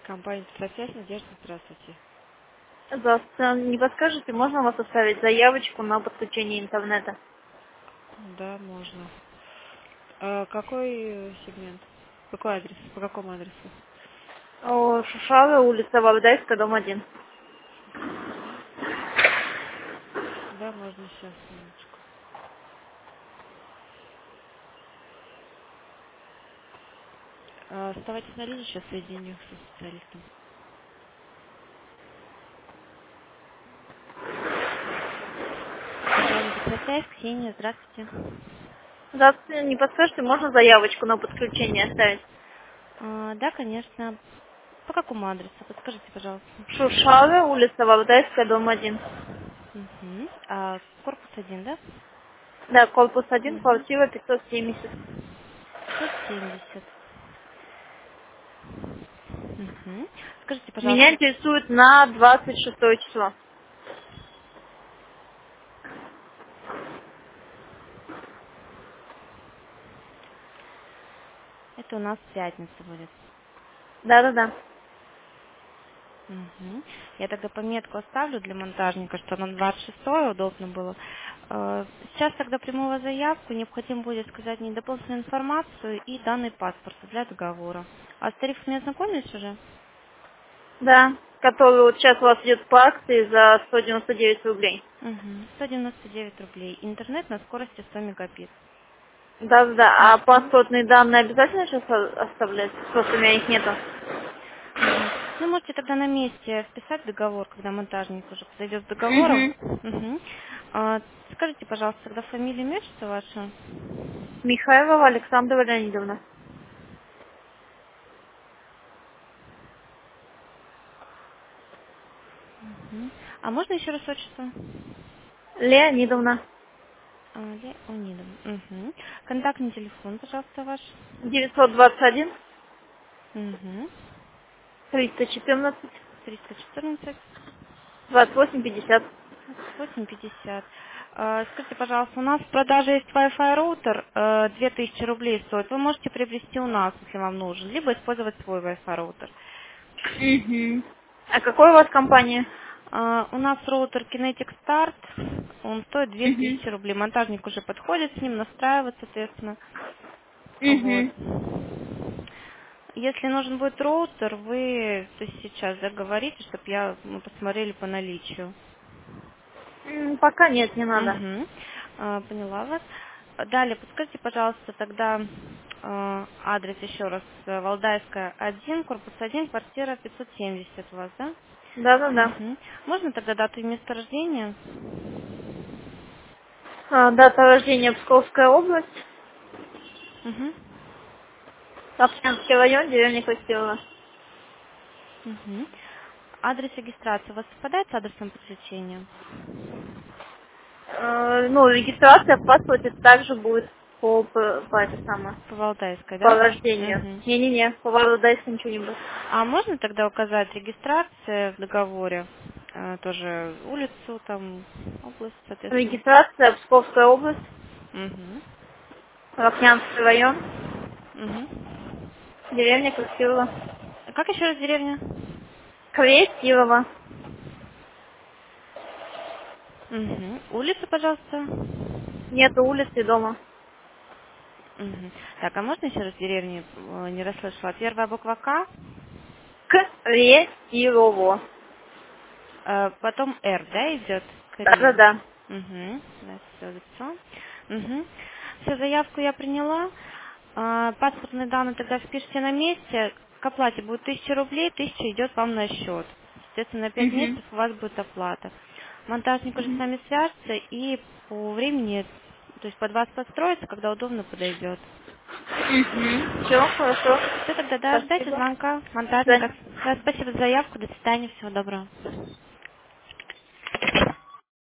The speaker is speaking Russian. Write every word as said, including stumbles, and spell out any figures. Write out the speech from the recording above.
Компания «Петросвязь», Надежда, здравствуйте. Здравствуйте. Не подскажете, можно у вас оставить заявочку на подключение интернета? Да, можно. А какой э, сегмент? Какой адрес? По какому адресу? О, Шушава, улица Валдайская, дом один. Мгм. Да, можно сейчас, минуточку. А, оставайтесь на линии, сейчас соединю со специалистом. Компания «Петросвязь», Ксения, здравствуйте. Здравствуйте. Не подскажете, можно заявочку на подключение оставить? А, да, конечно. По какому адресу? Подскажите, пожалуйста. Шушава, улица Валдайская, дом один. Угу. А, корпус один, да? Да, корпус один, Угу. квартира пятьсот семьдесят. пятьсот семьдесят. Угу. Скажите, Меня пожалуйста, интересует на двадцать шестое число. это у нас пятница будет. Да-да-да. Мгм. Я тогда пометку оставлю для монтажника, что на двадцать шестое удобно было. Э, Сейчас тогда приму вас заявку, необходимо будет сказать мне дополнительную информацию и данные паспорта для договора. А с тарифами ознакомились уже? Да, который вот сейчас у вас идет по акции за сто девяносто девять рублей. Угу. сто девяносто девять рублей. Интернет на скорости сто мегабит. Да-да-да. А Мгм. паспортные данные обязательно сейчас оставлять? Просто у меня их нету. Мгм. Ну, можете тогда на месте вписать договор, когда монтажник уже подойдет с договором. Угу. Мгм. А, скажите, пожалуйста, тогда фамилию, имя, отчество ваше? Михайлова Александра Леонидовна. Мгм. А можно еще раз отчество? Леонидовна. А, Леонидовна. Мгм. Контактный телефон, пожалуйста, ваш. девятьсот двадцать один Угу. триста четырнадцать триста четырнадцать двадцать восемь пятьдесят. восемь пятьдесят. А, скажите, пожалуйста, у нас в продаже есть Wi-Fi роутер, э, две тысячи рублей стоит. Вы можете приобрести у нас, если вам нужен, либо использовать свой Wi-Fi роутер. Угу. А какой у вас компания? А, у нас роутер Kinetic Start, он стоит две Угу. тысячи рублей. Монтажник уже подходит с ним, настраивает, соответственно. Вот. Угу. Если нужен будет роутер, вы то есть сейчас заговорите, чтобы я мы посмотрели по наличию. М, Пока нет, не надо. Угу. Поняла вас. Далее, подскажите, пожалуйста, тогда э, адрес еще раз. Э, Валдайская один, корпус один, квартира пятьсот семьдесят у вас, да? Да-да-да. Угу. Можно тогда дату и место рождения? А, дата рождения Псковская область, Угу. Апшанский район, деревня Красилова. Угу. Адрес регистрации у вас совпадает с адресом подключения? Э, ну, регистрация в паспорте также будет по, по, по это самое, По Валдайской, по да? рождению. Угу. Не-не-не, по Валдайску ничего не будет. А можно тогда указать регистрация в договоре? Э, тоже улицу, там, область, соответственно. Регистрация Псковская область, Угу. Лапнянский район, Угу. деревня Красилова. Как еще раз деревня? Красилова. Угу. Улица, пожалуйста. Нету улицы дома. Угу. Так, а можно еще раз деревни? Э, Не расслышала. Первая буква К, Красилово. э, потом Р, да, идет? Кре. Да-да-да. Угу. Да, все лицо. Угу. Все, заявку я приняла. А, паспортные данные тогда впишите на месте. К оплате будет тысяча рублей, тысяча идет вам на счет. Соответственно, на пять Угу. месяцев у вас будет оплата. Монтажник уже с Угу. вами свяжется и по времени, то есть под вас подстроится, когда удобно подойдет. Угу. Все, хорошо. Все, тогда да, ждайте Спасибо. звонка До свидания. монтажника. Да, спасибо за заявку, до свидания, всего доброго.